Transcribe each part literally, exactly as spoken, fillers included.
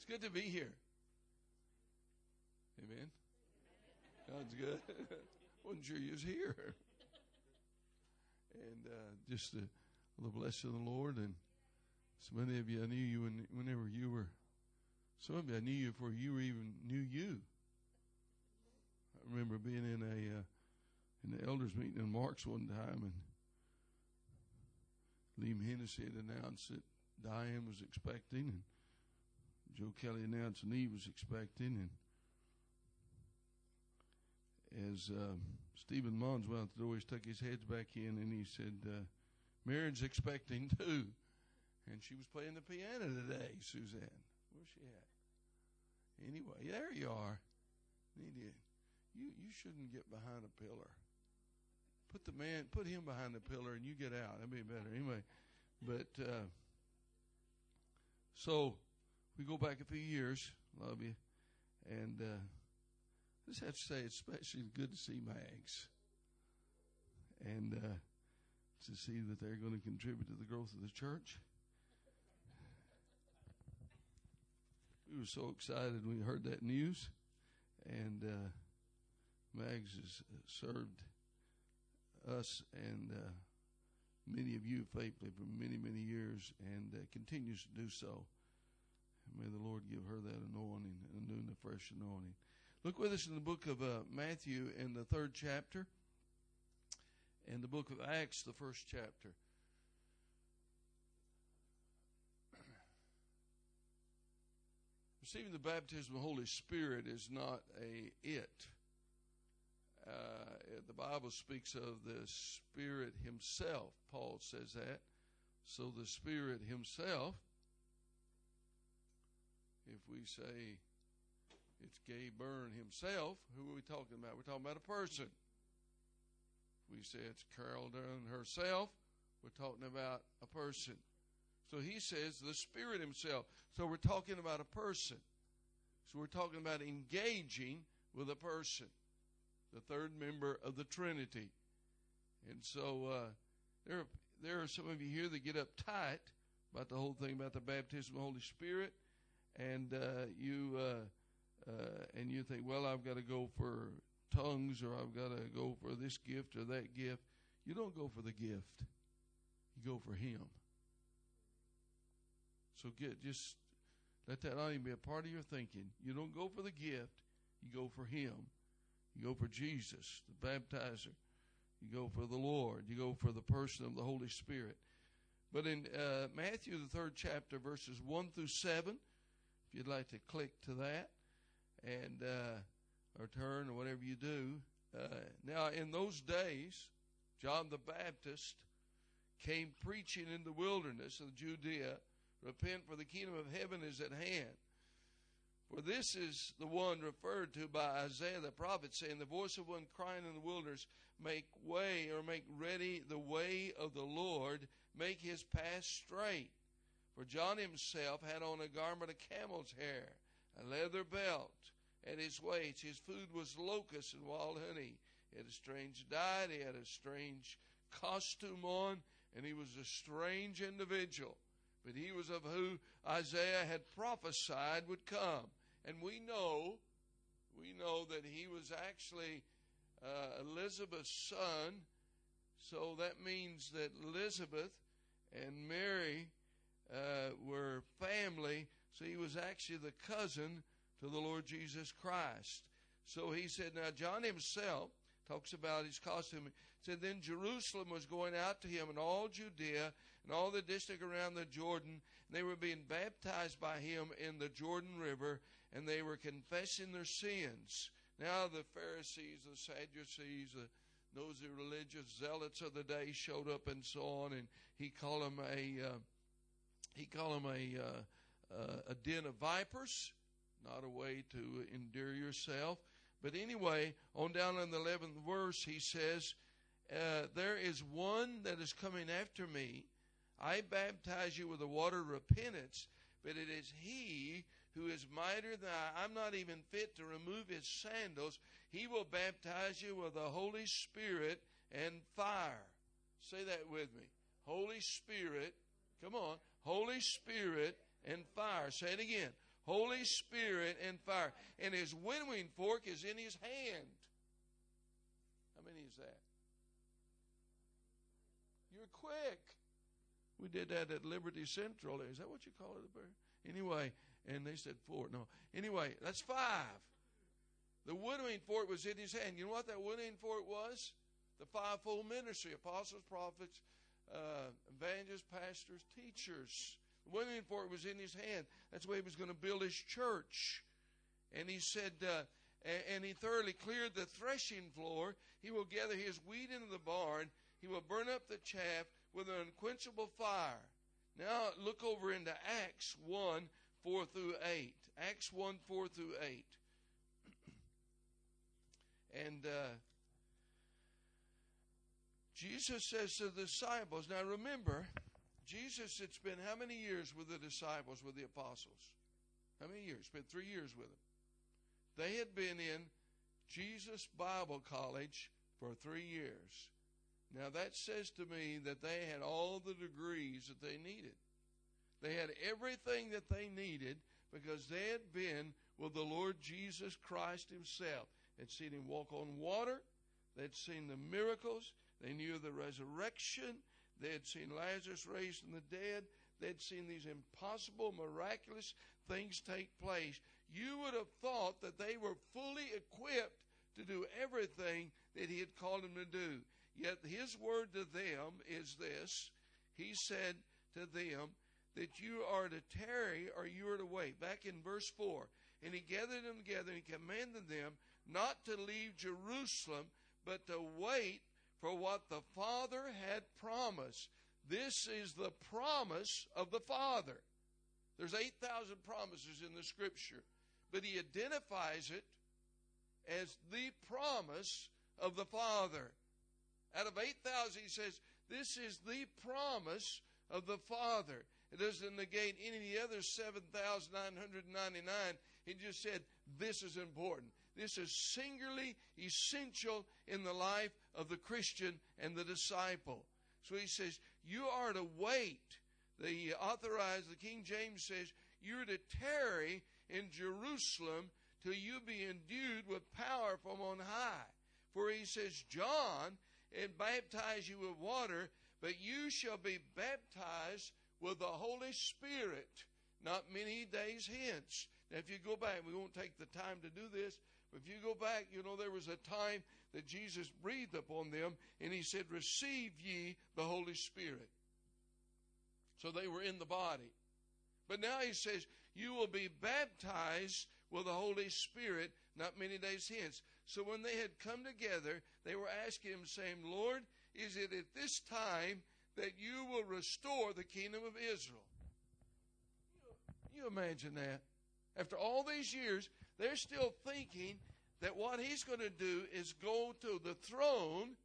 It's good to be here. Amen. God's good. Wasn't sure you was here. And uh, just the, the blessing of the Lord. And so many of you, I knew you when, whenever you were, some of you, I knew you before you were even knew you. I remember being in a uh, in the elders meeting in Marks one time, and Liam Hennessy had announced that Diane was expecting, and Joe Kelly announced Neve was expecting, and as uh, Stephen Mons went out the door, he stuck his head back in, and he said, uh, Mary's expecting too. And she was playing the piano today, Suzanne. Where's she at? Anyway, there you are. You, you shouldn't get behind a pillar. Put the man, put him behind the pillar, and you get out. That'd be better. Anyway, but uh, so we go back a few years. Love you, and uh, I just have to say, it's especially good to see Mags, and uh, to see that they're going to contribute to the growth of the church. We were so excited when we heard that news, and uh, Mags has served us and uh, many of you faithfully for many, many years, and uh, continues to do so. May the Lord give her that anointing, and a new and a fresh anointing. Look with us in the book of uh, Matthew in the third chapter, and the book of Acts, the first chapter. Receiving the baptism of the Holy Spirit is not a it. Uh, the Bible speaks of the Spirit Himself. Paul says that. So the Spirit Himself, if we say it's Gay Byrne himself, who are we talking about? We're talking about a person. If we say it's Carol Dunn herself, we're talking about a person. So he says the Spirit Himself. So we're talking about a person. So we're talking about engaging with a person, the third member of the Trinity. And so uh, there, are, there are some of you here that get uptight about the whole thing about the baptism of the Holy Spirit, and uh, you uh, uh, and you think, well, I've got to go for tongues, or I've got to go for this gift or that gift. You don't go for the gift. You go for Him. So get just let that not even be a part of your thinking. You don't go for the gift. You go for Him. You go for Jesus, the baptizer. You go for the Lord. You go for the person of the Holy Spirit. But in uh, Matthew, the third chapter, verses one through seven, if you'd like to click to that, and uh, or turn or whatever you do. Uh, now, in those days, John the Baptist came preaching in the wilderness of Judea, repent, for the kingdom of heaven is at hand. For this is the one referred to by Isaiah the prophet, saying, the voice of one crying in the wilderness, make way, or make ready the way of the Lord, make His path straight. For John himself had on a garment of camel's hair, a leather belt at his waist. His food was locusts and wild honey. He had a strange diet. He had a strange costume on, and he was a strange individual. But he was of who Isaiah had prophesied would come. And we know, we know that he was actually uh, Elizabeth's son. So that means that Elizabeth and Mary uh, were family. So he was actually the cousin to the Lord Jesus Christ. So he said, now John himself talks about his costume. He said, then Jerusalem was going out to him, and all Judea and all the district around the Jordan. And they were being baptized by him in the Jordan River, and they were confessing their sins. Now the Pharisees, the Sadducees, the nosy religious zealots of the day showed up and so on, and he called them a uh, he called them a uh, uh, a den of vipers, not a way to endear yourself. But anyway, on down in the eleventh verse, he says, uh, there is one that is coming after me. I baptize you with the water of repentance, but it is He who is mightier than I. I'm not even fit to remove His sandals. He will baptize you with the Holy Spirit and fire. Say that with me. Holy Spirit, come on. Holy Spirit and fire. Say it again. Holy Spirit and fire. And his winnowing fork is in his hand. How many is that? You're quick. We did that at Liberty Central. Is that what you call it? Anyway, and they said four. No. Anyway, that's five. The winnowing fork was in his hand. You know what that winnowing fork was? The fivefold ministry: apostles, prophets, uh, evangelists, pastors, teachers. The winnowing fork was in his hand. That's the way he was going to build his church. And he said, uh, and he thoroughly cleared the threshing floor. He will gather his wheat into the barn. He will burn up the chaff with an unquenchable fire. Now look over into Acts one, four through eight. Acts one, four through eight. And uh, Jesus says to the disciples, now remember, Jesus had spent how many years with the disciples, with the apostles? How many years? Spent three years with them. They had been in Jesus Bible College for three years. Now that says to me that they had all the degrees that they needed. They had everything that they needed because they had been with the Lord Jesus Christ himself. They'd seen him walk on water. They'd seen the miracles. They knew the resurrection. They had seen Lazarus raised from the dead. They'd seen these impossible, miraculous things take place. You would have thought that they were fully equipped to do everything that he had called them to do. Yet his word to them is this. He said to them that you are to tarry or you are to wait. Back in verse four. And he gathered them together and he commanded them not to leave Jerusalem, but to wait for what the Father had promised. This is the promise of the Father. There's eight thousand promises in the Scripture, but he identifies it as the promise of the Father. Out of eight thousand, he says, this is the promise of the Father. It doesn't negate any of the other seven thousand nine hundred ninety-nine. He just said, this is important. This is singularly essential in the life of the Christian and the disciple. So he says, you are to wait. The authorized, the King James says, you're to tarry in Jerusalem till you be endued with power from on high. For he says, John and baptize you with water, but you shall be baptized with the Holy Spirit not many days hence. Now, if you go back, we won't take the time to do this, but if you go back, you know, there was a time that Jesus breathed upon them, and he said, receive ye the Holy Spirit. So they were in the body. But now he says, you will be baptized with the Holy Spirit not many days hence. So when they had come together, they were asking him, saying, Lord, is it at this time that you will restore the kingdom of Israel? You, you imagine that? After all these years, they're still thinking that what he's going to do is go to the throne,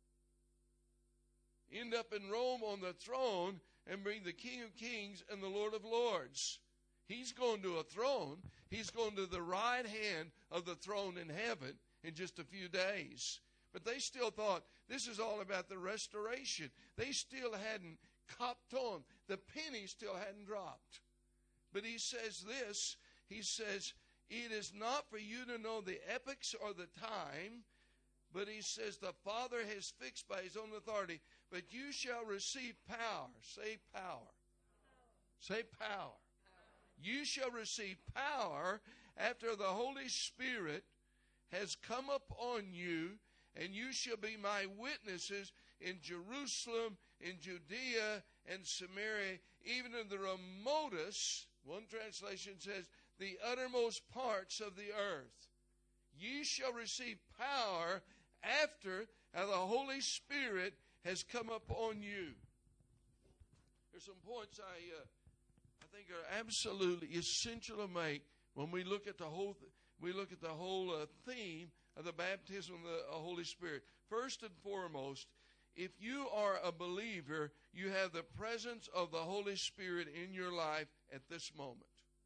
end up in Rome on the throne, and bring the King of Kings and the Lord of Lords. He's going to a throne. He's going to the right hand of the throne in heaven in just a few days. But they still thought this is all about the restoration. They still hadn't copped on. The penny still hadn't dropped. But he says this. He says, it is not for you to know the epochs or the time, but he says the Father has fixed by his own authority, but you shall receive power. Say power. Power. Say power. Power. You shall receive power after the Holy Spirit has come upon you, and you shall be my witnesses in Jerusalem, in Judea, and Samaria, even in the remotest, one translation says, the uttermost parts of the earth. Ye shall receive power after the Holy Spirit has come upon you. There's some points I, uh, I think are absolutely essential to make when we look at the whole, we look at the whole uh, theme of the baptism of the uh, Holy Spirit. First and foremost, if you are a believer, you have the presence of the Holy Spirit in your life at this moment.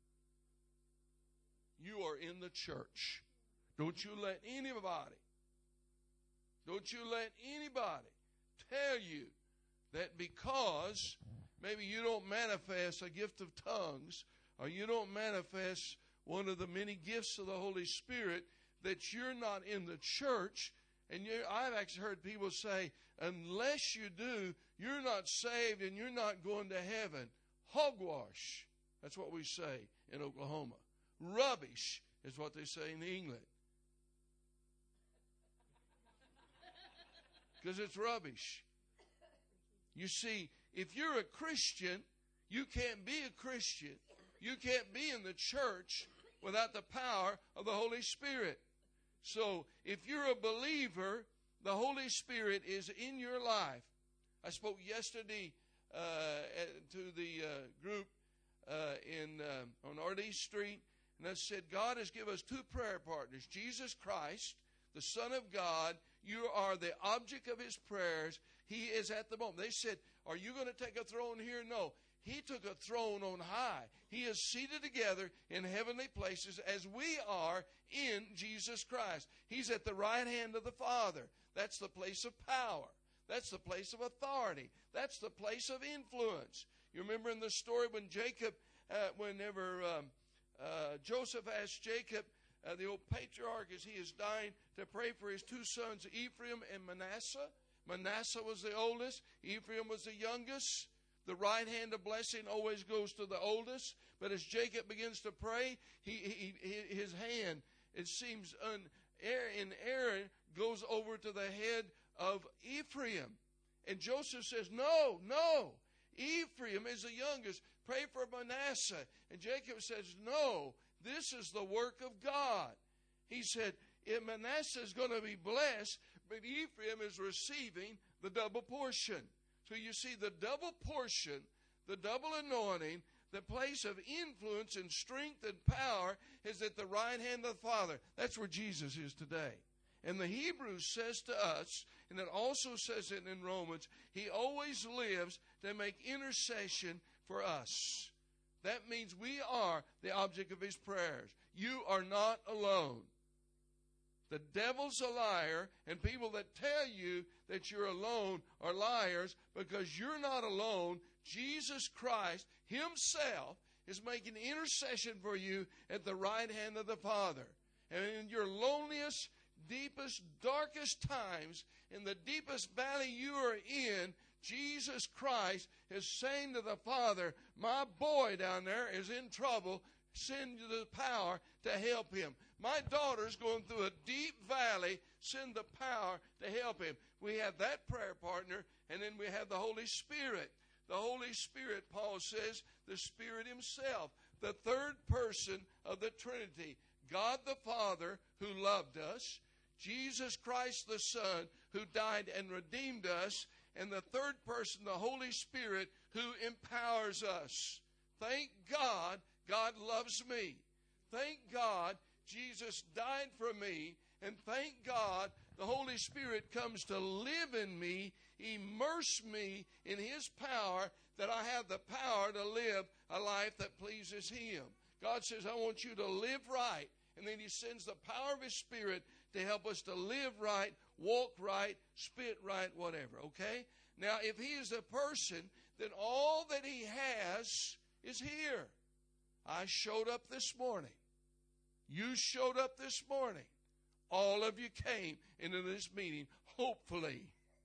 You are in the church. Don't you let anybody, don't you let anybody tell you that because maybe you don't manifest a gift of tongues or you don't manifest one of the many gifts of the Holy Spirit, that you're not in the church. And you, I've actually heard people say, unless you do, you're not saved and you're not going to heaven. Hogwash. That's what we say in Oklahoma. Rubbish is what they say in England. Because it's rubbish. You see, if you're a Christian, you can't be a Christian. You can't be in the church without the power of the Holy Spirit. So, if you're a believer, the Holy Spirit is in your life. I spoke yesterday uh, to the uh, group uh, in uh, on Ardee Street, and I said, God has given us two prayer partners, Jesus Christ, the Son of God. You are the object of His prayers. He is at the moment. They said, are you going to take a throne here? No. He took a throne on high. He is seated together in heavenly places as we are in Jesus Christ. He's at the right hand of the Father. That's the place of power. That's the place of authority. That's the place of influence. You remember in the story when Jacob, uh, whenever um, uh, Joseph asked Jacob, uh, the old patriarch, as he is dying, to pray for his two sons, Ephraim and Manasseh. Manasseh was the oldest. Ephraim was the youngest. The right hand of blessing always goes to the oldest. But as Jacob begins to pray, he, he, he, his hand, it seems, un, in Aaron, goes over to the head of Ephraim. And Joseph says, no, no. Ephraim is the youngest. Pray for Manasseh. And Jacob says, no, this is the work of God. He said, if Manasseh is going to be blessed, but Ephraim is receiving the double portion. So you see, the double portion, the double anointing, the place of influence and strength and power is at the right hand of the Father. That's where Jesus is today. And the Hebrews says to us, and it also says it in Romans, He always lives to make intercession for us. That means we are the object of His prayers. You are not alone. The devil's a liar, and people that tell you that you're alone are liars, because you're not alone. Jesus Christ Himself is making intercession for you at the right hand of the Father. And in your loneliest, deepest, darkest times, in the deepest valley you are in, Jesus Christ is saying to the Father, my boy down there is in trouble. Send the power to help him. My daughter's going through a deep valley. Send the power to help him. We have that prayer partner, and then we have the Holy Spirit. The Holy Spirit, Paul says, the Spirit Himself, the third person of the Trinity. God the Father, who loved us. Jesus Christ the Son, who died and redeemed us. And the third person, the Holy Spirit, who empowers us. Thank God, God loves me. Thank God, Jesus died for me. And thank God, the Holy Spirit comes to live in me, immerse me in His power, that I have the power to live a life that pleases Him. God says, I want you to live right. And then He sends the power of His Spirit to help us to live right, walk right, spit right, whatever, okay? Now, if He is a person, then all that He has is here. I showed up this morning. You showed up this morning. All of you came into this meeting, hopefully.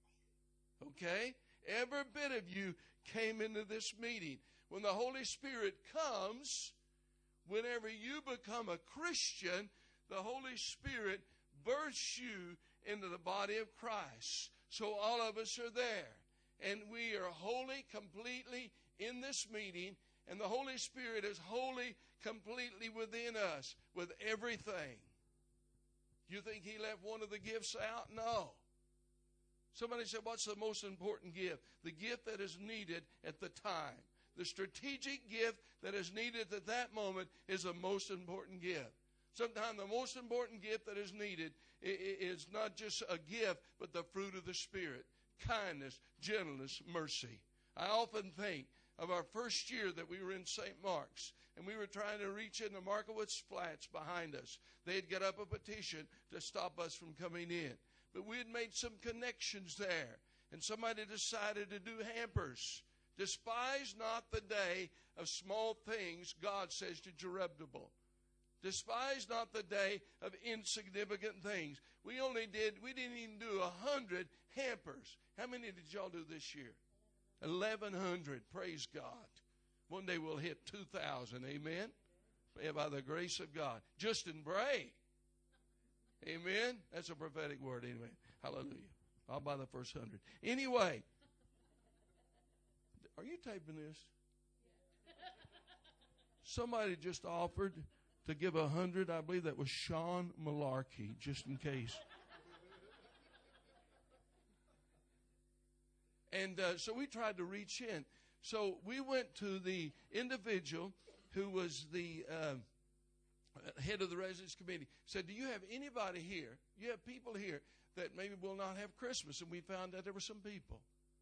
Okay? Every bit of you came into this meeting. When the Holy Spirit comes, whenever you become a Christian, the Holy Spirit births you into the body of Christ. So all of us are there. And we are wholly, completely in this meeting. And the Holy Spirit is wholly, completely within us with everything. You think He left one of the gifts out? No. Somebody said, what's the most important gift? The gift that is needed at the time. The strategic gift that is needed at that moment is the most important gift. Sometimes the most important gift that is needed is not just a gift, but the fruit of the Spirit. Kindness, gentleness, mercy. I often think of our first year that we were in Saint Mark's, and we were trying to reach into Markowitz Flats behind us. They had got up a petition to stop us from coming in. But we had made some connections there, and somebody decided to do hampers Despise not the day of small things, God says to Zerubbabel. Despise not the day of insignificant things. We only did, we didn't even do a hundred hampers. How many did y'all do this year? Eleven hundred. Praise God. One day we'll hit two thousand. Amen. By the grace of God. Justin Bray. Amen. That's a prophetic word anyway. Hallelujah. I'll buy the first hundred. Anyway. Are you taping this? Somebody just offered to give a hundred. I believe that was Sean Malarkey, just in case. And uh, so we tried to reach in. So we went to the individual who was the uh, head of the residence committee. Said, do you have anybody here? You have people here that maybe will not have Christmas. And we found out there were some people.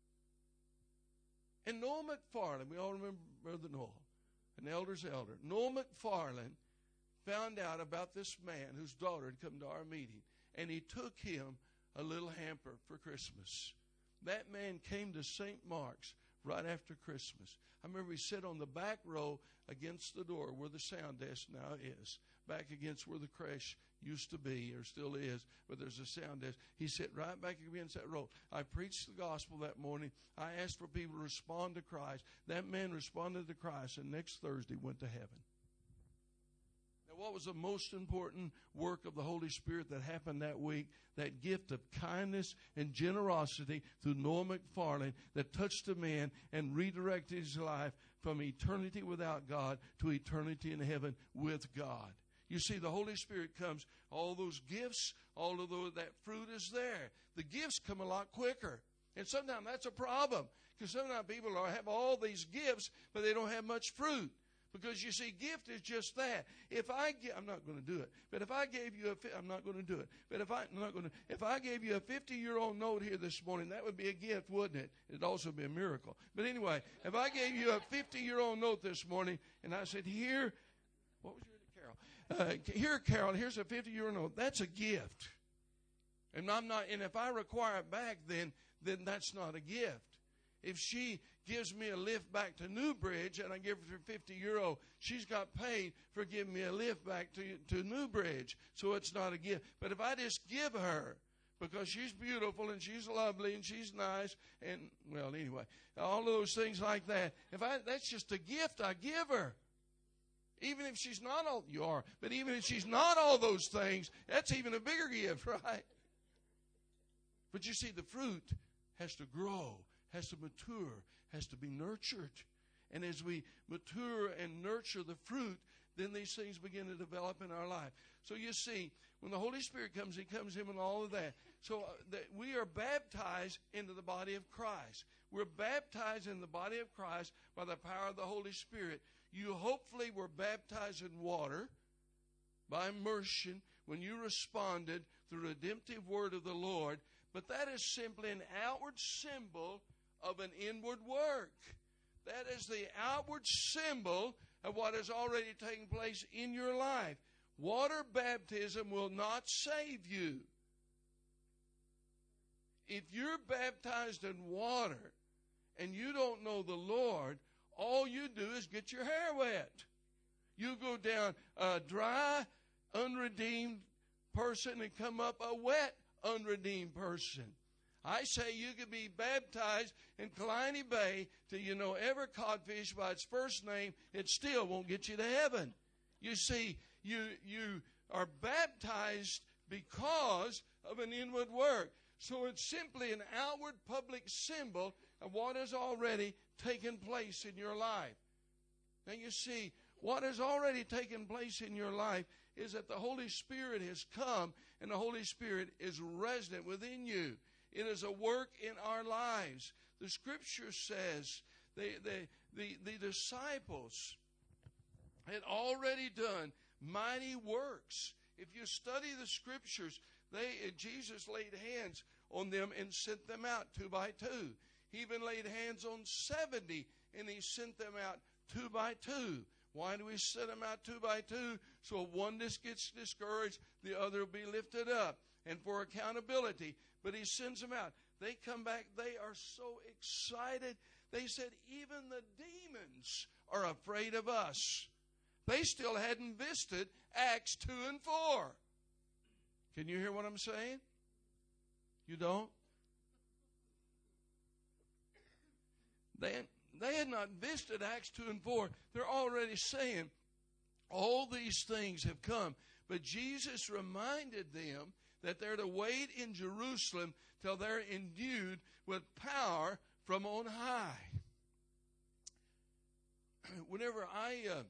And Noel McFarland, we all remember Brother Noel, an elder's elder. Noel McFarland found out about this man whose daughter had come to our meeting, and he took him a little hamper for Christmas. That man came to Saint Mark's right after Christmas. I remember he sat on the back row against the door where the sound desk now is, back against where the creche used to be or still is, but there's a sound desk. He sat right back against that row. I preached the gospel that morning. I asked for people to respond to Christ. That man responded to Christ, and next Thursday went to heaven. Now, what was the most important work of the Holy Spirit that happened that week? That gift of kindness and generosity through Noel McFarland that touched a man and redirected his life from eternity without God to eternity in heaven with God. You see, the Holy Spirit comes, all those gifts, all of those, that fruit is there. The gifts come a lot quicker. And sometimes that's a problem, because sometimes people are, have all these gifts, but they don't have much fruit. Because you see, gift is just that. If I give, I'm not going to do it. But if I gave you a, I'm not going to do it. But if I, I'm not going to, if I gave you a fifty-year-old note here this morning, that would be a gift, wouldn't it? It'd also be a miracle. But anyway, if I gave you a fifty-year-old note this morning, and I said, here, what was your Carol? Uh, here, Carol, here's a fifty-year-old note. That's a gift. And I'm not, and if I require it back, then, then that's not a gift. If she gives me a lift back to Newbridge and I give her fifty euro, she's got paid for giving me a lift back to, to Newbridge. So it's not a gift. But if I just give her, because she's beautiful and she's lovely and she's nice and, well, anyway, all of those things like that, if I, that's just a gift I give her. Even if she's not all, you are, but even if she's not all those things, that's even a bigger gift, right? But you see, the fruit has to grow, has to mature, has to be nurtured. And as we mature and nurture the fruit, then these things begin to develop in our life. So you see, when the Holy Spirit comes, He comes in and all of that. So uh, that we are baptized into the body of Christ. We're baptized in the body of Christ by the power of the Holy Spirit. You hopefully were baptized in water by immersion when you responded to the redemptive word of the Lord. But that is simply an outward symbol of an inward work. That is the outward symbol of what has already taken place in your life. Water baptism will not save you. If you're baptized in water and you don't know the Lord, all you do is get your hair wet. You go down a dry, unredeemed person and come up a wet, unredeemed person. I say you could be baptized in Kalani Bay till you know every codfish by its first name. It still won't get you to heaven. You see, you you are baptized because of an inward work. So it's simply an outward public symbol of what has already taken place in your life. Now you see, what has already taken place in your life is that the Holy Spirit has come and the Holy Spirit is resident within you. It is a work in our lives. The Scripture says the, the, the, the disciples had already done mighty works. If you study the Scriptures, they Jesus laid hands on them and sent them out two by two. He even laid hands on seventy and He sent them out two by two. Why do we send them out two by two? So if one just gets discouraged, the other will be lifted up. And for accountability. But He sends them out. They come back. They are so excited. They said, even the demons are afraid of us. They still hadn't visited Acts two and four. Can you hear what I'm saying? You don't? They, they had not visited Acts two and four. They're already saying all these things have come. But Jesus reminded them that they're to wait in Jerusalem till they're endued with power from on high. Whenever I, uh,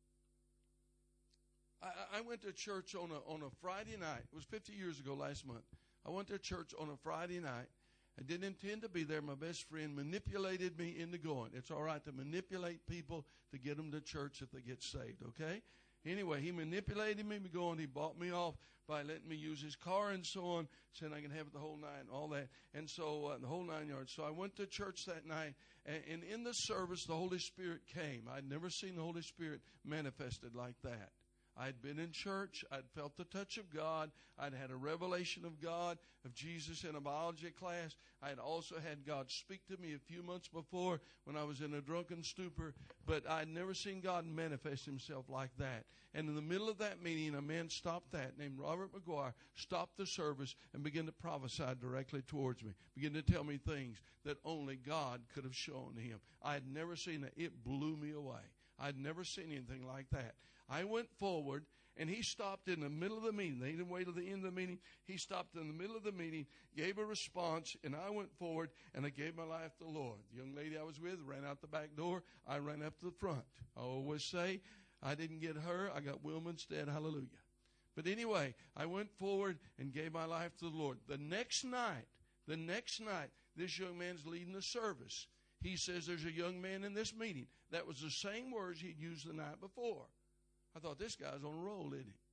I I went to church on a on a Friday night. It was fifty years ago last month. I went to church on a Friday night. I didn't intend to be there. My best friend manipulated me into going. It's all right to manipulate people to get them to church if they get saved, okay? Anyway, he manipulated me to go, and he bought me off by letting me use his car and so on, saying I can have it the whole nine, all that. And so uh, the whole nine yards. So I went to church that night, and, and in the service, the Holy Spirit came. I'd never seen the Holy Spirit manifested like that. I'd been in church. I'd felt the touch of God. I'd had a revelation of God, of Jesus in a biology class. I'd also had God speak to me a few months before when I was in a drunken stupor. But I'd never seen God manifest himself like that. And in the middle of that meeting, a man stopped that, named Robert McGuire, stopped the service and began to prophesy directly towards me, began to tell me things that only God could have shown him. I had never seen it. It blew me away. I'd never seen anything like that. I went forward, and he stopped in the middle of the meeting. They didn't wait till the end of the meeting. He stopped in the middle of the meeting, gave a response, and I went forward, and I gave my life to the Lord. The young lady I was with ran out the back door. I ran up to the front. I always say, I didn't get her. I got Wilma instead. Hallelujah. But anyway, I went forward and gave my life to the Lord. The next night, the next night, this young man's leading the service. He says there's a young man in this meeting. That was the same words he'd used the night before. I thought, this guy's on a roll, isn't he?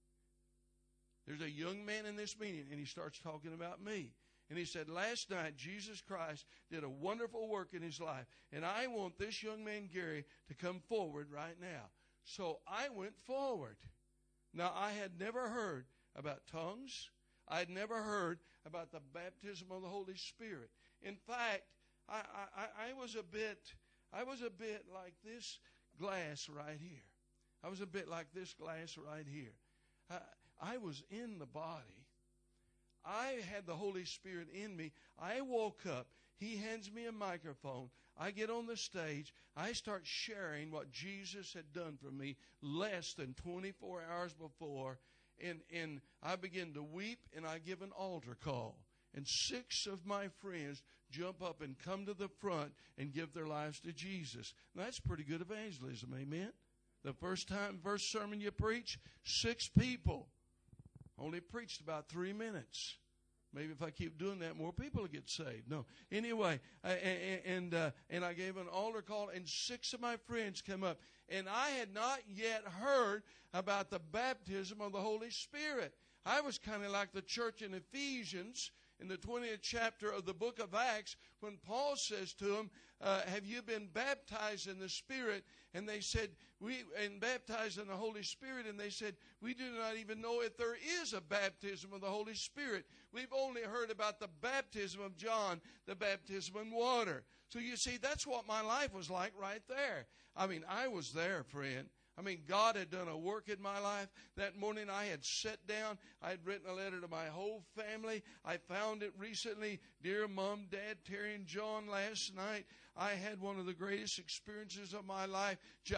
There's a young man in this meeting, and he starts talking about me. And he said, last night, Jesus Christ did a wonderful work in his life, and I want this young man, Gary, to come forward right now. So I went forward. Now, I had never heard about tongues. I had never heard about the baptism of the Holy Spirit. In fact, I, I, I was a bit, I was a bit like this glass right here. I was a bit like this glass right here. I, I was in the body. I had the Holy Spirit in me. I woke up. He hands me a microphone. I get on the stage. I start sharing what Jesus had done for me less than twenty-four hours before. And, and I begin to weep, and I give an altar call. And six of my friends jump up and come to the front and give their lives to Jesus. Now, that's pretty good evangelism, amen? The first time, first sermon you preach, six people. Only preached about three minutes. Maybe if I keep doing that, more people will get saved. No. Anyway, uh, and and, uh, and I gave an altar call, and six of my friends came up. And I had not yet heard about the baptism of the Holy Spirit. I was kind of like the church in Ephesians, in the twentieth chapter of the book of Acts, when Paul says to them, uh, have you been baptized in the Spirit? And they said, we, and baptized in the Holy Spirit. And they said, we do not even know if there is a baptism of the Holy Spirit. We've only heard about the baptism of John, the baptism in water. So you see, that's what my life was like right there. I mean, I was there, friend. I mean, God had done a work in my life. That morning I had sat down. I had written a letter to my whole family. I found it recently. Dear Mom, Dad, Terry, and John, last night I had one of the greatest experiences of my life.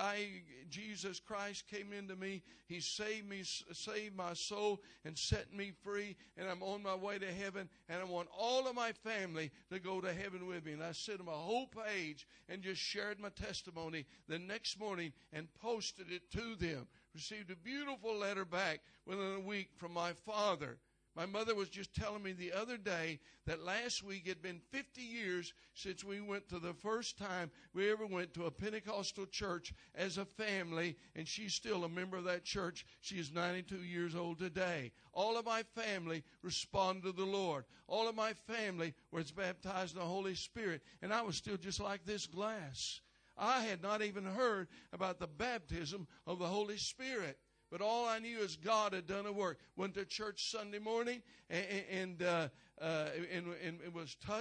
Jesus Christ came into me. He saved me, saved my soul, and set me free. And I'm on my way to heaven. And I want all of my family to go to heaven with me. And I sent them a whole page and just shared my testimony the next morning and posted it to them. Received a beautiful letter back within a week from my father. My mother was just telling me the other day that last week had been fifty years since we went to the first time we ever went to a Pentecostal church as a family, and she's still a member of that church. She is ninety-two years old today. All of my family responded to the Lord. All of my family was baptized in the Holy Spirit, and I was still just like this glass. I had not even heard about the baptism of the Holy Spirit. But all I knew is God had done a work. Went to church Sunday morning and and, uh, uh, and, and, and was touched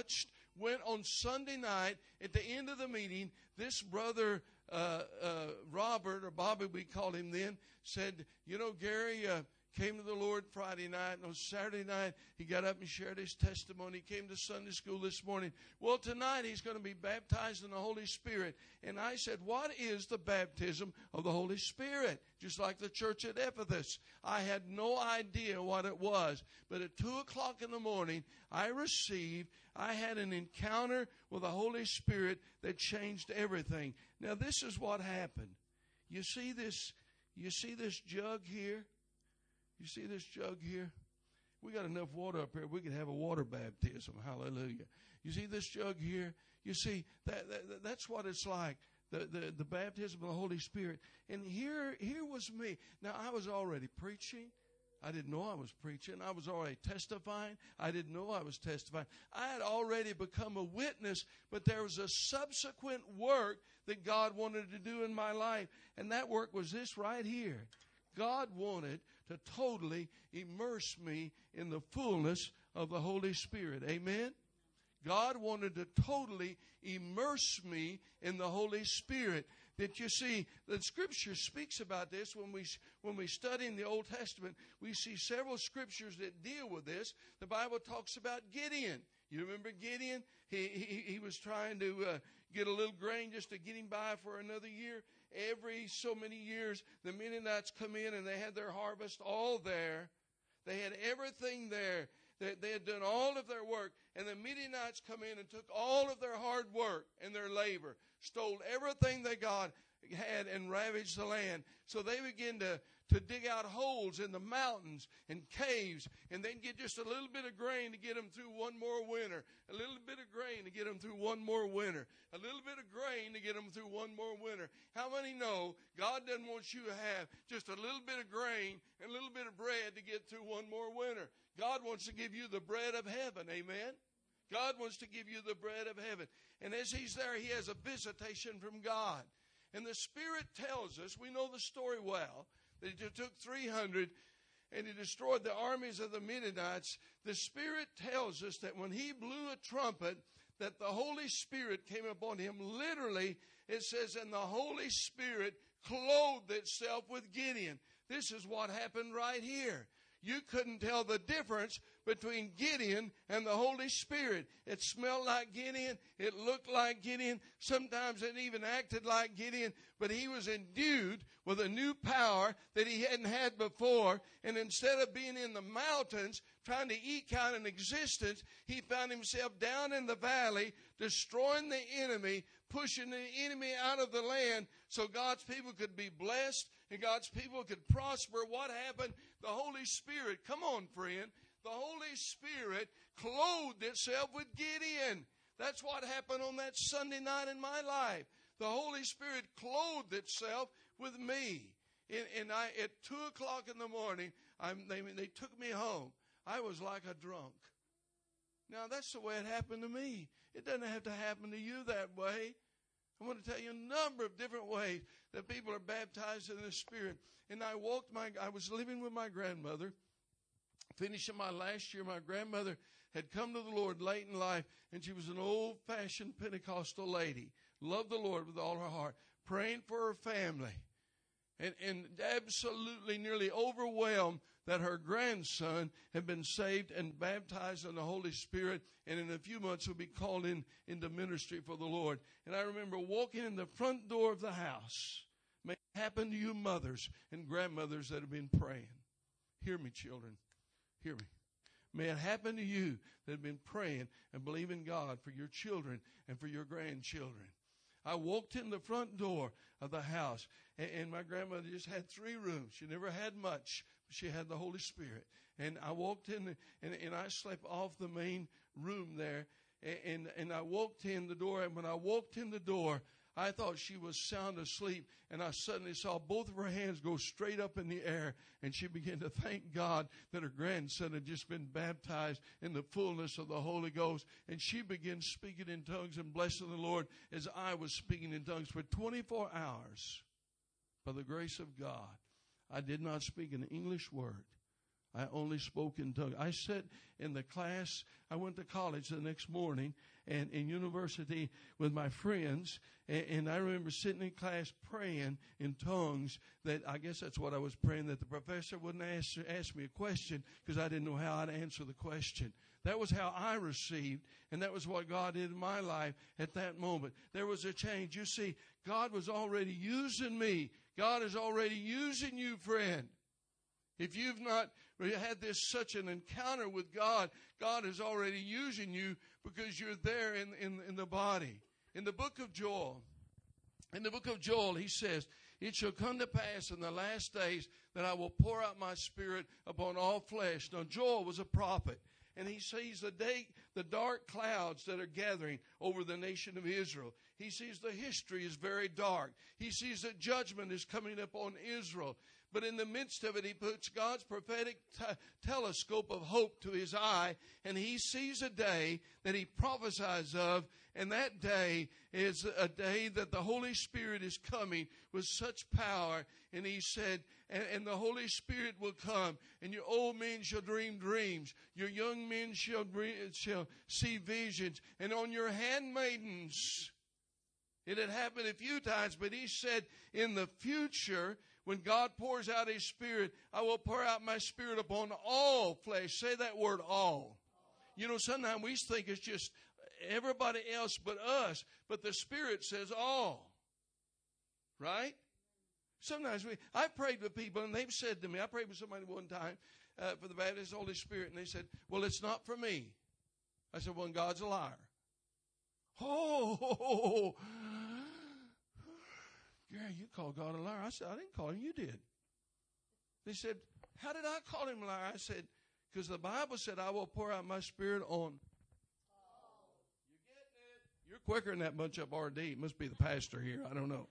went on Sunday night at the end of the meeting. This brother, uh, uh, Robert, or Bobby we called him then, said, you know, Gary, uh, came to the Lord Friday night, and on Saturday night, he got up and shared his testimony. He came to Sunday school this morning. Well, tonight, he's going to be baptized in the Holy Spirit. And I said, what is the baptism of the Holy Spirit? Just like the church at Ephesus. I had no idea what it was. But at two o'clock in the morning, I received, I had an encounter with the Holy Spirit that changed everything. Now, this is what happened. You see this, you see this jug here? You see this jug here? We got enough water up here. We could have a water baptism. Hallelujah. You see this jug here? You see, that, that that's what it's like, the, the, the baptism of the Holy Spirit. And here, here was me. Now, I was already preaching. I didn't know I was preaching. I was already testifying. I didn't know I was testifying. I had already become a witness, but there was a subsequent work that God wanted to do in my life. And that work was this right here. God wanted to totally immerse me in the fullness of the Holy Spirit. Amen? God wanted to totally immerse me in the Holy Spirit. That you see, the Scripture speaks about this. When we when we study in the Old Testament, we see several Scriptures that deal with this. The Bible talks about Gideon. You remember Gideon? He he, he was trying to uh, get a little grain just to get him by for another year. Every so many years, the Midianites come in and they had their harvest all there. They had everything there. They, they had done all of their work. And the Midianites come in and took all of their hard work and their labor, stole everything they got, had, and ravaged the land. So they began to, to dig out holes in the mountains and caves, and they'd get just a little bit of grain to get them through one more winter, a little bit of grain to get them through one more winter, a little bit of grain to get them through one more winter. How many know God doesn't want you to have just a little bit of grain and a little bit of bread to get through one more winter? God wants to give you the bread of heaven. Amen? God wants to give you the bread of heaven. And as he's there, he has a visitation from God. And the Spirit tells us, we know the story well, that he took three hundred and he destroyed the armies of the Midianites. The Spirit tells us that when he blew a trumpet, that the Holy Spirit came upon him. Literally, it says, and the Holy Spirit clothed itself with Gideon. This is what happened right here. You couldn't tell the difference between Gideon and the Holy Spirit. It smelled like Gideon. It looked like Gideon. Sometimes it even acted like Gideon. But he was endued with a new power that he hadn't had before. And instead of being in the mountains trying to eke out an existence, he found himself down in the valley, destroying the enemy, pushing the enemy out of the land so God's people could be blessed and God's people could prosper. What happened? The Holy Spirit, come on, friend, the Holy Spirit clothed itself with Gideon. That's what happened on that Sunday night in my life. The Holy Spirit clothed itself with me. And, and I, at two o'clock in the morning, I'm, they, they took me home. I was like a drunk. Now, that's the way it happened to me. It doesn't have to happen to you that way. I want to tell you a number of different ways that people are baptized in the Spirit. And I walked my, I was living with my grandmother, finishing my last year. My grandmother had come to the Lord late in life, and she was an old-fashioned Pentecostal lady. Loved the Lord with all her heart, praying for her family, and, and absolutely nearly overwhelmed that her grandson had been saved and baptized in the Holy Spirit, and in a few months would be called in into ministry for the Lord. And I remember walking in the front door of the house. May it happen to you mothers and grandmothers that have been praying. Hear me, children. Hear me. May it happen to you that have been praying and believing God for your children and for your grandchildren. I walked in the front door of the house, and, and my grandmother just had three rooms. She never had much, but she had the Holy Spirit. And I walked in, and, and I slept off the main room there, and, and, and I walked in the door, and when I walked in the door, I thought she was sound asleep, and I suddenly saw both of her hands go straight up in the air, and she began to thank God that her grandson had just been baptized in the fullness of the Holy Ghost, and she began speaking in tongues and blessing the Lord as I was speaking in tongues for twenty-four hours. By the grace of God, I did not speak an English word. I only spoke in tongues. I sat in the class. I went to college the next morning, and in university with my friends, and, and I remember sitting in class praying in tongues that I guess that's what I was praying, that the professor wouldn't ask, ask me a question because I didn't know how I'd answer the question. That was how I received, and that was what God did in my life at that moment. There was a change. You see, God was already using me. God is already using you, friend. If you've not had this such an encounter with God, God is already using you because you're there in, in, in the body. In the book of Joel, in the book of Joel, he says, "It shall come to pass in the last days that I will pour out my Spirit upon all flesh." Now, Joel was a prophet, and he sees the day, the dark clouds that are gathering over the nation of Israel. He sees the history is very dark. He sees that judgment is coming upon Israel. But in the midst of it, he puts God's prophetic t- telescope of hope to his eye, and he sees a day that he prophesies of, and that day is a day that the Holy Spirit is coming with such power. And he said, and, and the Holy Spirit will come, and your old men shall dream dreams, your young men shall, shall see visions, and on your handmaidens. It had happened a few times, but he said in the future, when God pours out his Spirit, I will pour out my Spirit upon all flesh. Say that word, all. You know, sometimes we think it's just everybody else but us, but the Spirit says all. Right? Sometimes we, I prayed with people, and they've said to me, I prayed with somebody one time uh, for the Baptist Holy Spirit, and they said, well, it's not for me. I said, well, God's a liar. Oh, Gary, you called God a liar. I said, I didn't call him, you did. They said, how did I call him a liar? I said, because the Bible said, I will pour out my Spirit on. You're getting it. You're quicker than that bunch up R D. It must be the pastor here. I don't know.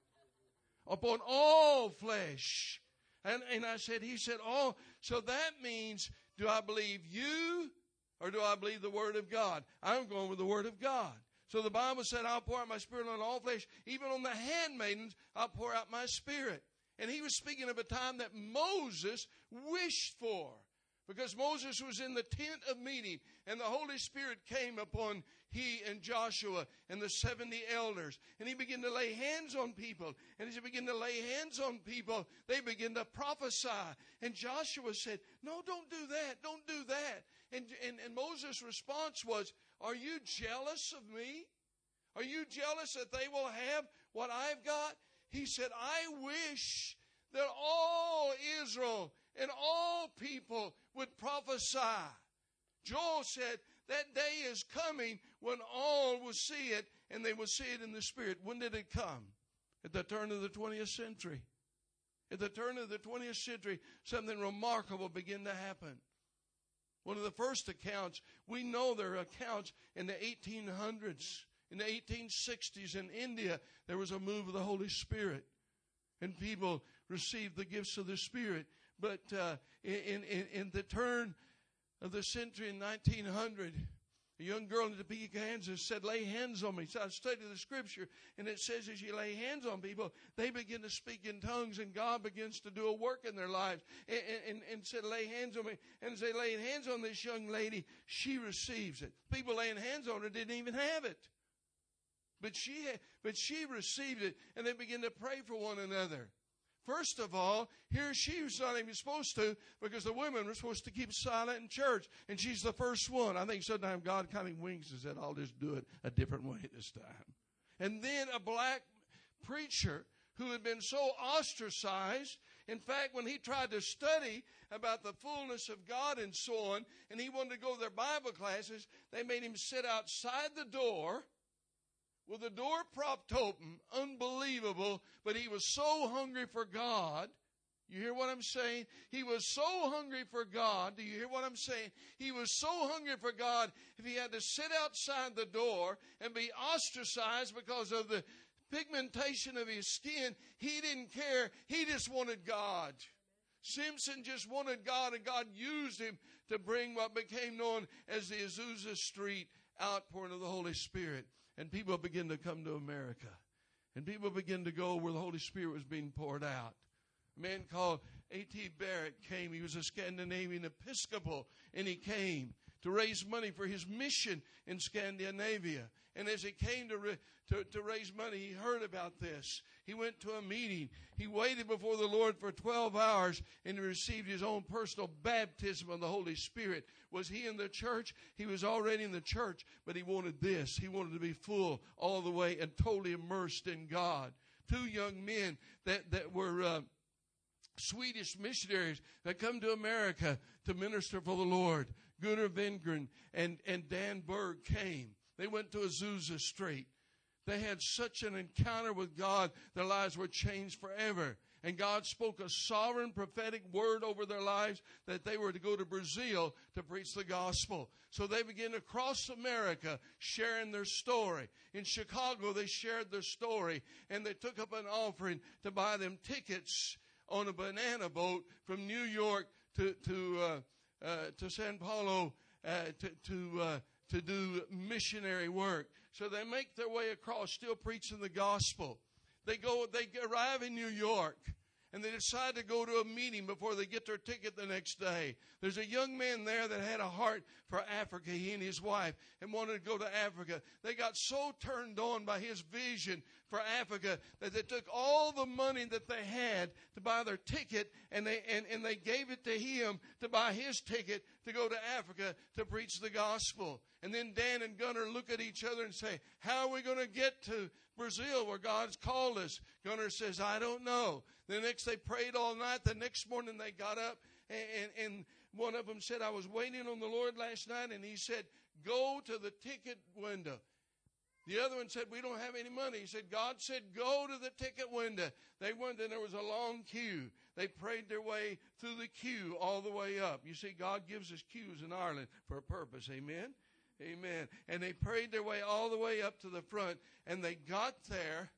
Upon all flesh. And, and I said, he said, all. So that means, do I believe you or do I believe the Word of God? I'm going with the Word of God. So the Bible said, I'll pour out my Spirit on all flesh. Even on the handmaidens, I'll pour out my Spirit. And he was speaking of a time that Moses wished for. Because Moses was in the tent of meeting, and the Holy Spirit came upon he and Joshua and the seventy elders. And he began to lay hands on people. And as he began to lay hands on people, they began to prophesy. And Joshua said, no, don't do that. Don't do that. And, and, and Moses' response was, are you jealous of me? Are you jealous that they will have what I've got? He said, I wish that all Israel and all people would prophesy. Joel said that day is coming when all will see it, and they will see it in the Spirit. When did it come? At the turn of the twentieth century. At the turn of the twentieth century, something remarkable began to happen. One of the first accounts, we know there are accounts in the eighteen hundreds. In the eighteen sixties in India, there was a move of the Holy Spirit. And people received the gifts of the Spirit. But uh, in, in, in the turn of the century in nineteen hundred, a young girl in Topeka, Kansas said, lay hands on me. So I studied the Scripture, and it says as you lay hands on people, they begin to speak in tongues, and God begins to do a work in their lives. And, and, and said, lay hands on me. And as they laid hands on this young lady, she receives it. People laying hands on her didn't even have it. But she, had, but she received it, and they began to pray for one another. First of all, here she was not even supposed to, because the women were supposed to keep silent in church, and she's the first one. I think sometimes God kind of winks and said, I'll just do it a different way this time. And then a black preacher who had been so ostracized. In fact, when he tried to study about the fullness of God and so on, and he wanted to go to their Bible classes, they made him sit outside the door with the door propped open. Unbelievable. But he was so hungry for God. You hear what I'm saying? He was so hungry for God. Do you hear what I'm saying? He was so hungry for God, if he had to sit outside the door and be ostracized because of the pigmentation of his skin, he didn't care. He just wanted God. Simpson just wanted God, and God used him to bring what became known as the Azusa Street outpouring of the Holy Spirit. And people begin to come to America. And people begin to go where the Holy Spirit was being poured out. A man called A T Barrett came. He was a Scandinavian Episcopal. And he came to raise money for his mission in Scandinavia. And as he came to, re, to, to raise money, he heard about this. He went to a meeting. He waited before the Lord for twelve hours and he received his own personal baptism of the Holy Spirit. Was he in the church? He was already in the church, but he wanted this. He wanted to be full all the way and totally immersed in God. Two young men that, that were uh, Swedish missionaries that come to America to minister for the Lord. Gunnar Wingren and, and Dan Berg came. They went to Azusa Street. They had such an encounter with God, their lives were changed forever. And God spoke a sovereign prophetic word over their lives that they were to go to Brazil to preach the gospel. So they began to cross America sharing their story. In Chicago, they shared their story, and they took up an offering to buy them tickets on a banana boat from New York to to uh, uh, to San Paulo uh, to to uh, to do missionary work. So they make their way across, still preaching the gospel. They go, they arrive in New York, and they decide to go to a meeting before they get their ticket the next day. There's a young man there that had a heart for Africa, he and his wife, and wanted to go to Africa. They got so turned on by his vision for Africa that they took all the money that they had to buy their ticket, and they and, and they gave it to him to buy his ticket to go to Africa to preach the gospel. And then Dan and Gunnar look at each other and say, how are we going to get to Brazil where God's called us? Gunnar says, I don't know. The next, they prayed all night. The next morning they got up, and, and, and one of them said, I was waiting on the Lord last night, and he said, go to the ticket window. The other one said, we don't have any money. He said, God said, go to the ticket window. They went, and there was a long queue. They prayed their way through the queue all the way up. You see, God gives us queues in Ireland for a purpose. Amen? Amen. And they prayed their way all the way up to the front, and they got there,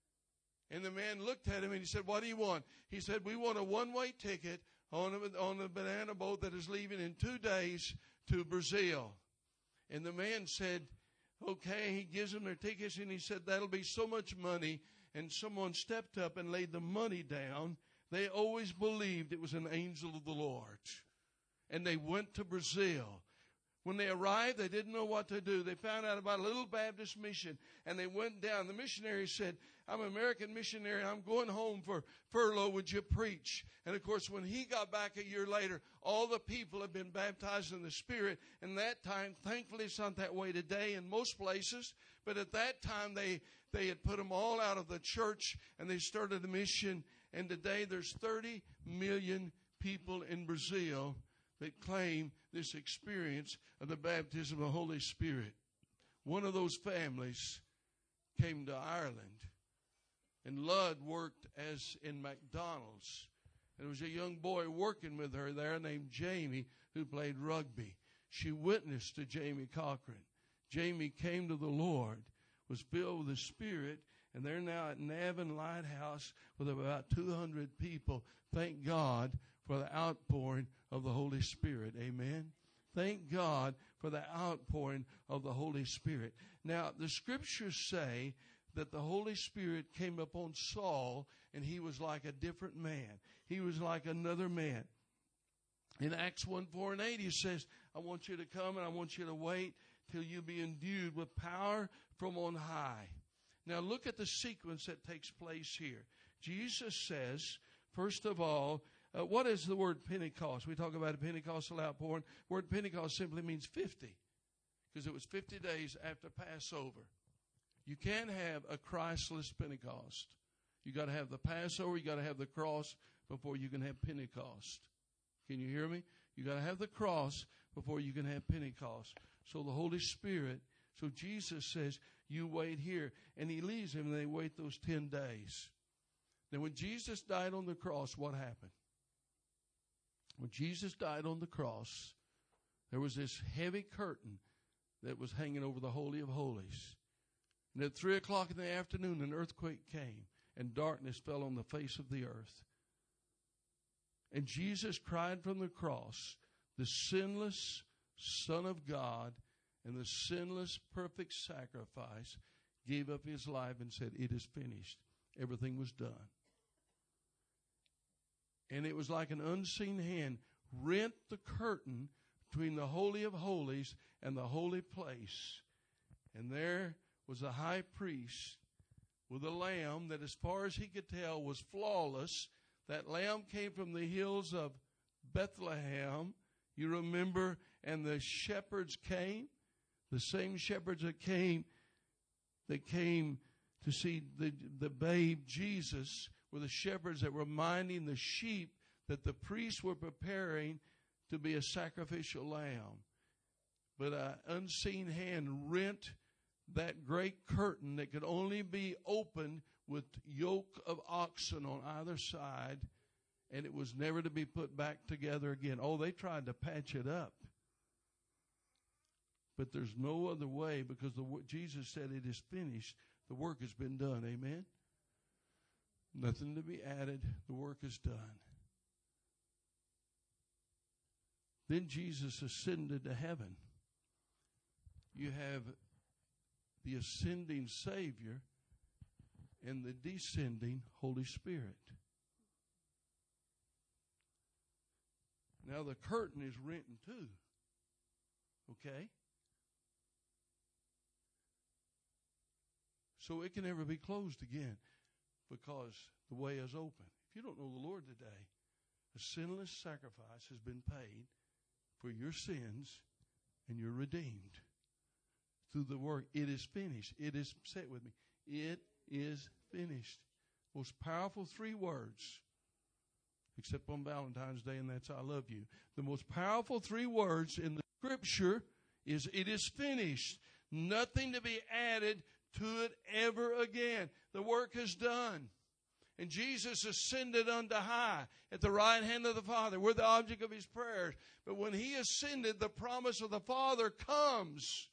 and the man looked at him, and he said, what do you want? He said, we want a one-way ticket on a, on a banana boat that is leaving in two days to Brazil. And the man said, okay. He gives them their tickets, and he said, that'll be so much money. And someone stepped up and laid the money down. They always believed it was an angel of the Lord. And they went to Brazil. When they arrived, they didn't know what to do. They found out about a little Baptist mission, and they went down. The missionary said, I'm an American missionary. I'm going home for furlough. Would you preach? And, of course, when he got back a year later, all the people had been baptized in the Spirit. And that time, thankfully, it's not that way today in most places. But at that time, they, they had put them all out of the church, and they started a mission. And today, there's thirty million people in Brazil that claim this experience of the baptism of the Holy Spirit. One of those families came to Ireland, and Ludd worked as in McDonald's. And there was a young boy working with her there named Jamie who played rugby. She witnessed to Jamie Cochran. Jamie came to the Lord, was filled with the Spirit, and they're now at Navan Lighthouse with about two hundred people. Thank God for the outpouring of the Holy Spirit. Amen. Thank God for the outpouring of the Holy Spirit. Now, the scriptures say that the Holy Spirit came upon Saul, and he was like a different man. He was like another man. In Acts one, four, and eight, he says, I want you to come and I want you to wait till you be endued with power from on high. Now, look at the sequence that takes place here. Jesus says, first of all, Uh, what is the word Pentecost? We talk about a Pentecostal outpouring. Word Pentecost simply means fifty, because it was fifty days after Passover. You can't have a Christless Pentecost. You got to have the Passover. You got to have the cross before you can have Pentecost. Can you hear me? You got to have the cross before you can have Pentecost. So the Holy Spirit. So Jesus says, "You wait here," and He leaves him, and they wait those ten days. Now, when Jesus died on the cross, what happened? When Jesus died on the cross, there was this heavy curtain that was hanging over the Holy of Holies. And at three o'clock in the afternoon, an earthquake came, and darkness fell on the face of the earth. And Jesus cried from the cross, the sinless Son of God and the sinless perfect sacrifice, gave up His life and said, it is finished. Everything was done. And it was like an unseen hand rent the curtain, between the Holy of Holies and the holy place. And there was a high priest with a lamb that, as far as he could tell, was flawless. That lamb came from the hills of Bethlehem. You remember, and the shepherds came, the same shepherds that came, that came to see the, the babe Jesus, were the shepherds that were minding the sheep that the priests were preparing to be a sacrificial lamb. But an unseen hand rent that great curtain that could only be opened with yoke of oxen on either side, and it was never to be put back together again. Oh, they tried to patch it up. But there's no other way, because the, Jesus said it is finished. The work has been done. Amen? Nothing to be added. The work is done. Then Jesus ascended to heaven. You have the ascending Savior and the descending Holy Spirit. Now the curtain is rent in two. Okay? So it can never be closed again, because the way is open. If you don't know the Lord today, a sinless sacrifice has been paid for your sins, and you're redeemed through the work. It is finished. It is, say it with me, it is finished. Most powerful three words, except on Valentine's Day, and that's I love you. The most powerful three words in the Scripture is it is finished. Nothing to be added to it ever again. The work is done. And Jesus ascended unto high at the right hand of the Father. We're the object of his prayers. But when he ascended, the promise of the Father comes.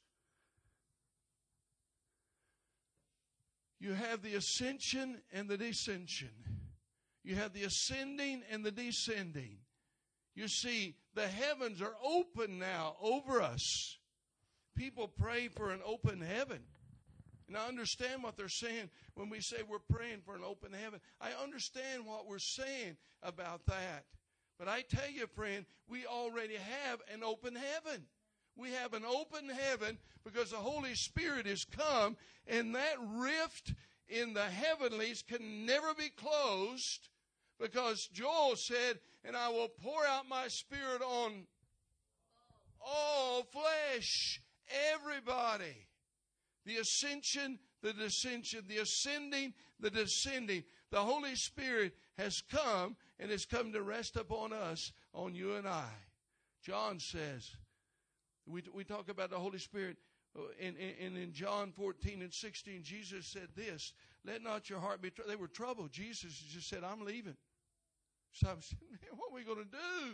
You have the ascension and the descension. You have the ascending and the descending. You see, the heavens are open now over us. People pray for an open heaven. And I understand what they're saying when we say we're praying for an open heaven. I understand what we're saying about that. But I tell you, friend, we already have an open heaven. We have an open heaven because the Holy Spirit has come, and that rift in the heavenlies can never be closed, because Joel said, and I will pour out my Spirit on all flesh, everybody. The ascension, the descension, the ascending, the descending. The Holy Spirit has come and has come to rest upon us, on you and I. John says, we we talk about the Holy Spirit, and in, in, in John fourteen and sixteen, Jesus said this, let not your heart be troubled. They were troubled. Jesus just said, I'm leaving. So I said, man, what are we going to do?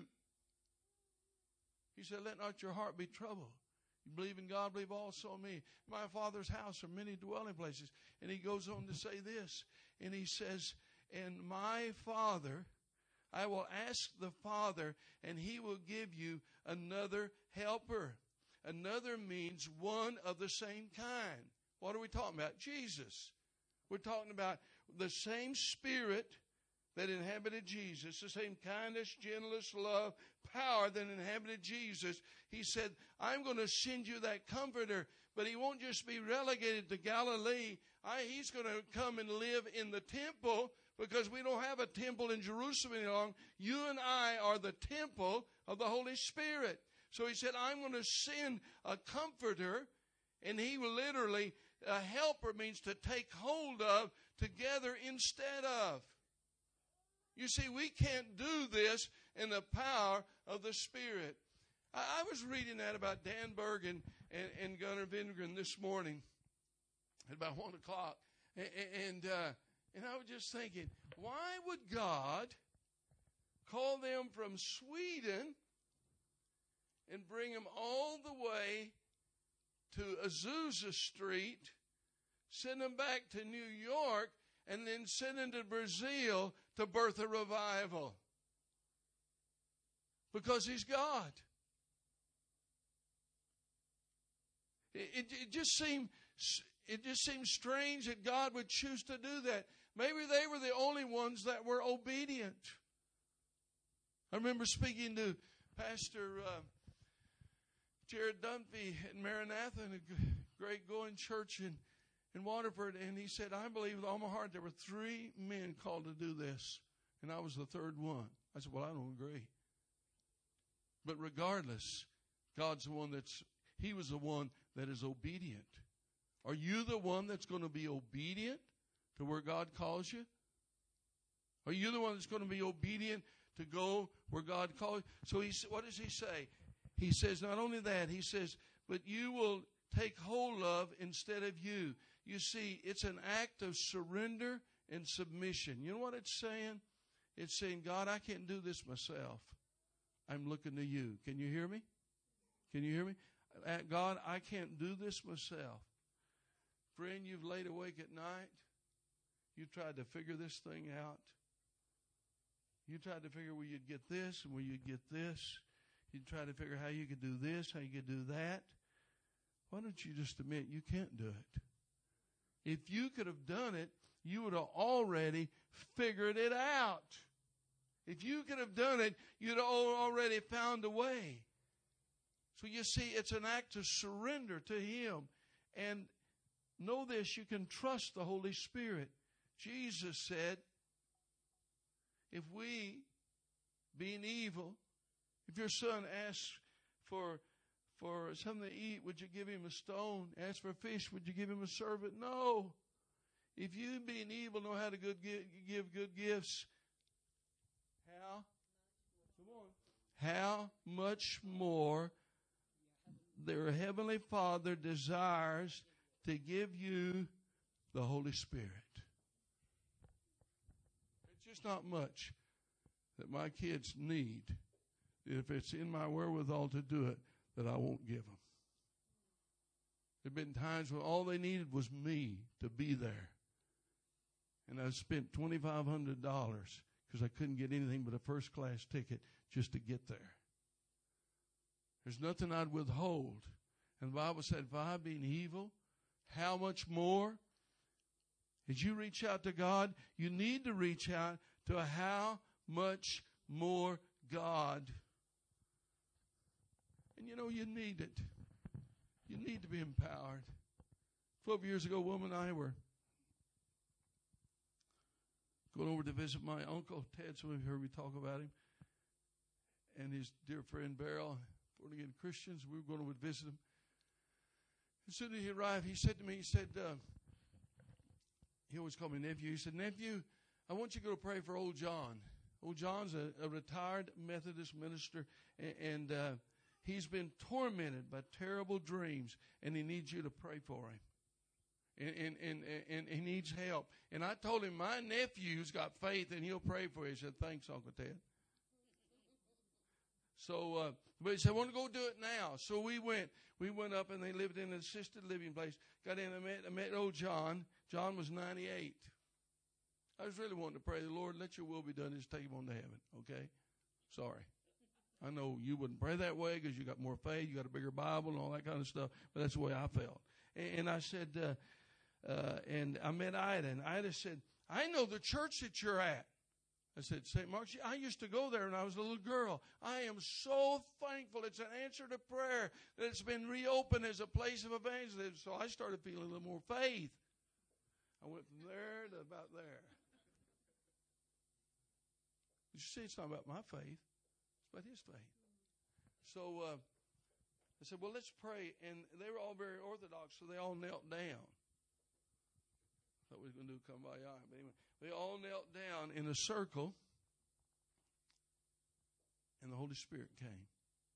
He said, let not your heart be troubled. You believe in God, believe also in me. My Father's house are many dwelling places. And he goes on to say this. And he says, and my Father, I will ask the Father, and he will give you another helper. Another means one of the same kind. What are we talking about? Jesus. We're talking about the same Spirit that inhabited Jesus, the same kindness, gentleness, love, power that inhabited Jesus. He said, I'm going to send you that Comforter, but he won't just be relegated to Galilee. I, he's going to come and live in the temple, because we don't have a temple in Jerusalem any longer. You and I are the temple of the Holy Spirit. So he said, I'm going to send a Comforter, and he will literally, a helper means to take hold of, together instead of. You see, we can't do this in the power of the Spirit. I, I was reading that about Dan Bergen and, and Gunnar Vindgren this morning at about one o'clock. And, and, uh, and I was just thinking, why would God call them from Sweden and bring them all the way to Azusa Street, send them back to New York, and then send them to Brazil to birth a revival? Because he's God. It, it, it just seemed it just seemed strange that God would choose to do that. Maybe they were the only ones that were obedient. I remember speaking to Pastor uh, Jared Dunphy at Maranatha, and a great going church in, in Waterford. And he said, I believe with all my heart there were three men called to do this. And I was the third one. I said, well, I don't agree. But regardless, God's the one that's, he was the one that is obedient. Are you the one that's going to be obedient to where God calls you? Are you the one that's going to be obedient to go where God calls you? So he, what does he say? He says not only that, he says, but you will take hold of instead of you. You see, it's an act of surrender and submission. You know what it's saying? It's saying, God, I can't do this myself. I'm looking to you. Can you hear me? Can you hear me? God, I can't do this myself. Friend, you've laid awake at night. You tried to figure this thing out. You tried to figure where you'd get this and where you'd get this. You tried to figure how you could do this, how you could do that. Why don't you just admit you can't do it? If you could have done it, you would have already figured it out. If you could have done it, you'd have already found a way. So you see, it's an act of surrender to Him. And know this, you can trust the Holy Spirit. Jesus said, if we, being evil, if your son asks for, for something to eat, would you give him a stone? Ask for fish, would you give him a serpent? No. If you, being evil, know how to good, give good gifts, how? Come on. How much more their Heavenly Father desires to give you the Holy Spirit. It's just not much that my kids need. If it's in my wherewithal to do it, that I won't give them. There have been times when all they needed was me to be there. And I spent twenty-five hundred dollars because I couldn't get anything but a first-class ticket just to get there. There's nothing I'd withhold. And the Bible said, if I being evil, how much more? As you reach out to God, you need to reach out to a how much more God. And you know, you need it. You need to be empowered. Twelve years ago, a woman and I were going over to visit my uncle, Ted. Some of you heard me talk about him. And his dear friend, Beryl, born-again Christians. We were going to visit him. As soon as he arrived, he said to me, he said, uh, he always called me nephew. He said, nephew, I want you to go pray for old John. Old John's a, a retired Methodist minister, and, and uh, he's been tormented by terrible dreams, and he needs you to pray for him. And, and, and, and he needs help. And I told him, my nephew's got faith, and he'll pray for you. He said, thanks, Uncle Ted. So, uh, but he said, I want to go do it now. So we went. We went up, and they lived in an assisted living place. Got in, I met, I met old John. John was ninety-eight. I was really wanting to pray, the Lord, let your will be done. Just take him on to heaven, okay? Sorry. I know you wouldn't pray that way because you got more faith, you got a bigger Bible and all that kind of stuff, but that's the way I felt. And, and I said, uh, uh, and I met Ida, and Ida said, I know the church that you're at. I said, Saint Mark's, I used to go there when I was a little girl. I am so thankful. It's an answer to prayer that it's been reopened as a place of evangelism. So I started feeling a little more faith. I went from there to about there. But you see, it's not about my faith. It's about his faith. So uh, I said, well, let's pray. And they were all very orthodox, so they all knelt down. Thought we were going to do kumbaya. But anyway, they all knelt down in a circle, and the Holy Spirit came.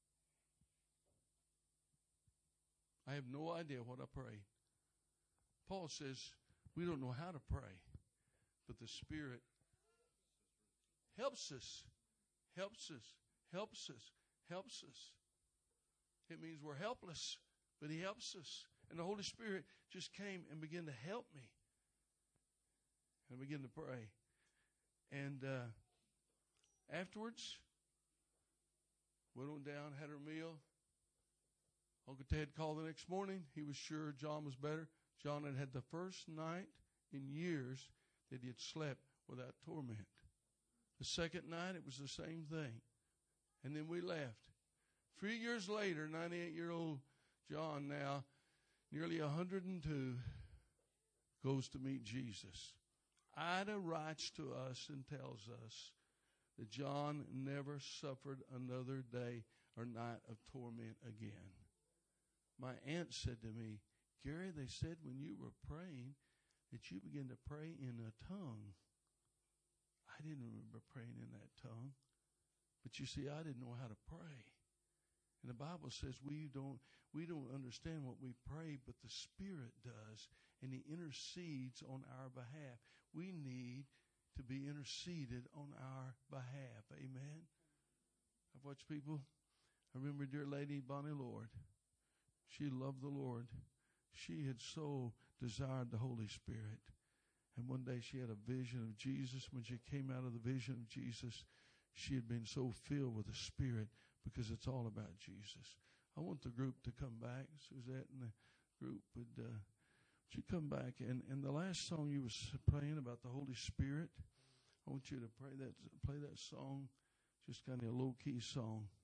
I have no idea what I prayed. Paul says, we don't know how to pray, but the Spirit helps us, helps us, helps us, helps us. It means we're helpless, but He helps us. And the Holy Spirit just came and began to help me. And I began to pray. And uh, afterwards, went on down, had her meal. Uncle Ted called the next morning. He was sure John was better. John had had the first night in years that he had slept without torment. The second night, it was the same thing. And then we left. Three years later, ninety-eight-year-old John now, nearly one hundred two, goes to meet Jesus. Ida writes to us and tells us that John never suffered another day or night of torment again. My aunt said to me, Gary, they said when you were praying that you began to pray in a tongue. I didn't remember praying in that tongue. But you see, I didn't know how to pray. And the Bible says we don't we don't understand what we pray, but the Spirit does, and He intercedes on our behalf. We need to be interceded on our behalf. Amen. I've watched people. I remember a dear lady, Bonnie Lord. She loved the Lord. She had so desired the Holy Spirit. And one day she had a vision of Jesus. When she came out of the vision of Jesus, she had been so filled with the Spirit, because it's all about Jesus. I want the group to come back. Suzette and the group would, uh, would you come back? And, and the last song you was playing about the Holy Spirit, I want you to pray that, play that song, just kind of a low-key song.